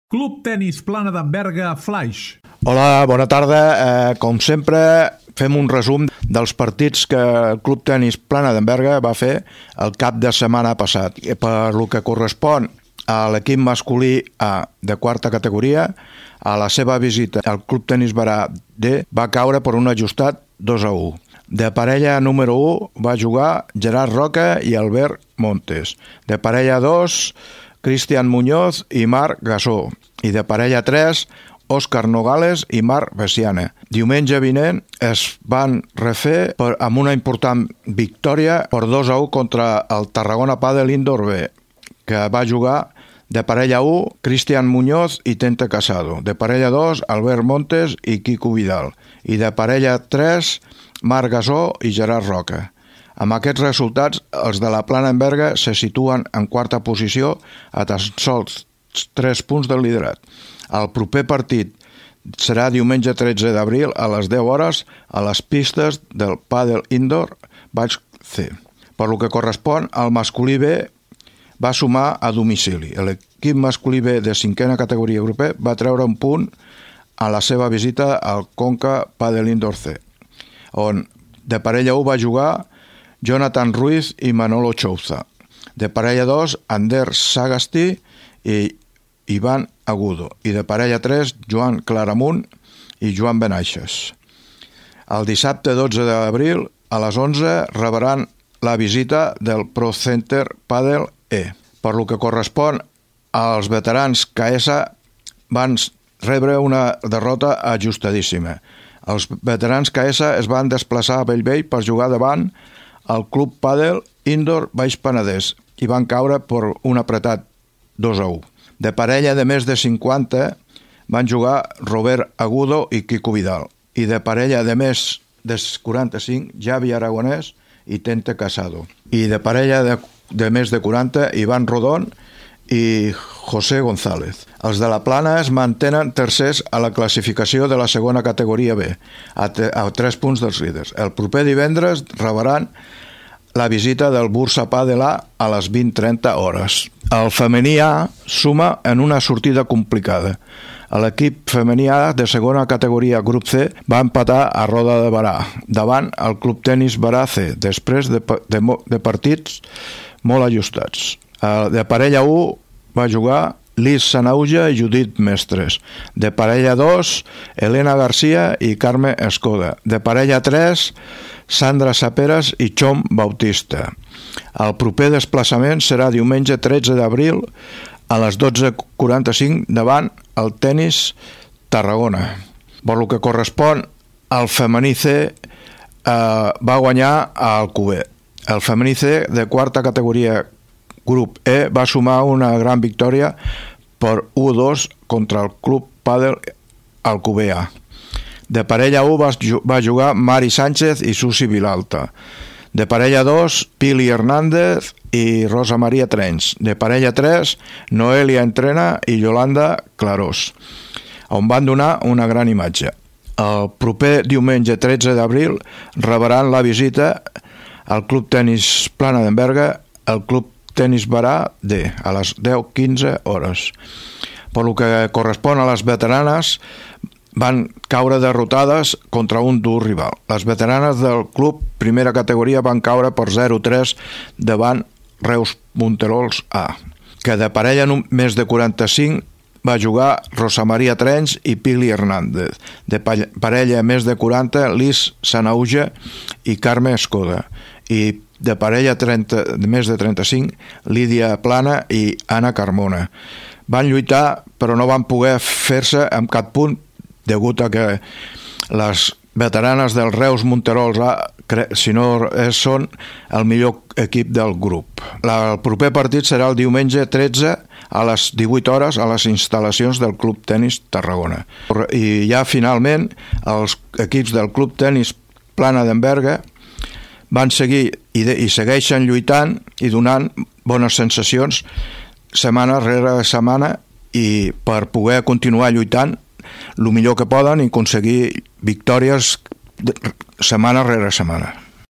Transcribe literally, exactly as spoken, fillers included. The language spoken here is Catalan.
Club Tenis Plana d'en Flaix. Hola, bona tarda. Eh, com sempre, fem un resum dels partits que el Club Tenis Plana d'en va fer el cap de setmana passat. I per lo que correspon a l'equip masculí A de quarta categoria, a la seva visita al Club Tenis Barà D va caure per un ajustat dos a u. De parella número u va jugar Gerard Roca i Albert Montes. De parella dos, Cristian Muñoz i Marc Gasó. I de parella tres, Òscar Nogales i Marc Bessiana. Diumenge vinent es van refer per, amb una important victòria per dos a u contra el Tarragona Padel Indoor B, que va jugar de parella u, Cristian Muñoz i Tente Casado. De parella dos, Albert Montes i Quico Vidal. I de parella tres, Marc Gasó i Gerard Roca. Amb aquests resultats, els de la Plana d'en se situen en quarta posició a tan sols tres punts del liderat. El proper partit serà diumenge tretze d'abril a les deu hores a les pistes del Padel Indoor Baix C. Per lo que correspon al masculí B, va sumar a domicili. L'equip masculí B de cinquena categoria grup E va treure un punt a la seva visita al Conca Padel Indoor C, on de parella u va jugar Jonathan Ruiz i Manolo Chouza. De parella dos, Ander Sagasti i Ivan Agudo. I de parella tres, Joan Claramunt i Joan Benaixes. El dissabte dotze d'abril, a les onze, rebran la visita del Pro Center Padel E. Per lo que correspon als veterans K S, van rebre una derrota ajustadíssima. Els veterans K S es van desplaçar a Bellvei per jugar davant el Club Padel Indoor Baix Penedès i van caure per un apretat dos a u. De parella de més de cinquanta van jugar Robert Agudo i Quico Vidal. I de parella de més de quaranta-cinc, Javi Aragonès i Tente Casado. I de parella de, de més de quaranta, Ivan Rodón i José González. Els de la Plana es mantenen tercers a la classificació de la segona categoria B, a, te, a tres punts dels líders. El proper divendres rebran la visita del Bursa Padel A a les vint trenta hores. El femení A suma en una sortida complicada. L'equip femení A de segona categoria grup C va empatar a Roda de Barà davant el Club Tenis Barà C després de, de, de partits molt ajustats. De parella u va jugar Liz Sanauja i Judit Mestres. De parella dos, Elena Garcia i Carme Escoda. De parella tres, Sandra Saperas i Chom Bautista. El proper desplaçament serà diumenge tretze d'abril a les dotze quaranta-cinc davant el Tenis Tarragona. Per lo que correspon al femení C, eh, va guanyar al Alcover. El femení C de quarta categoria grup E va sumar una gran victòria per u a dos contra el Club Padel Alcover A. De parella u va, va jugar Mari Sánchez i Susi Vilalta. De parella dos, Pili Hernández i Rosa Maria Trenys. De parella tres, Noelia Entrena i Yolanda Clarós, on van donar una gran imatge. El proper diumenge tretze d'abril rebran la visita al Club Tenis Plana d'en el Club Tenis Barà D a les deu quinze hores. Per lo que correspon a les veteranes, van caure derrotades contra un dur rival. Les veteranes del club primera categoria van caure per zero a tres davant Reus Monterols A, que de parella més de quaranta-cinc va jugar Rosa Maria Trenys i Pili Hernández. De parella més de quaranta, Liz Sanauja i Carme Escoda. I de parella trenta, de més de trenta-cinc, Lídia Plana i Anna Carmona. Van lluitar, però no van poder fer-se amb cap punt degut a que les veteranes del Reus Monterols A, si no són el millor equip del grup. El proper partit serà el diumenge tretze a les divuit hores a les instal·lacions del Club Tenis Tarragona. I ja finalment els equips del Club Tenis Plana d'en van seguir i, de, i segueixen lluitant i donant bones sensacions setmana rere setmana i per poder continuar lluitant el millor que poden i aconseguir victòries setmana rere setmana.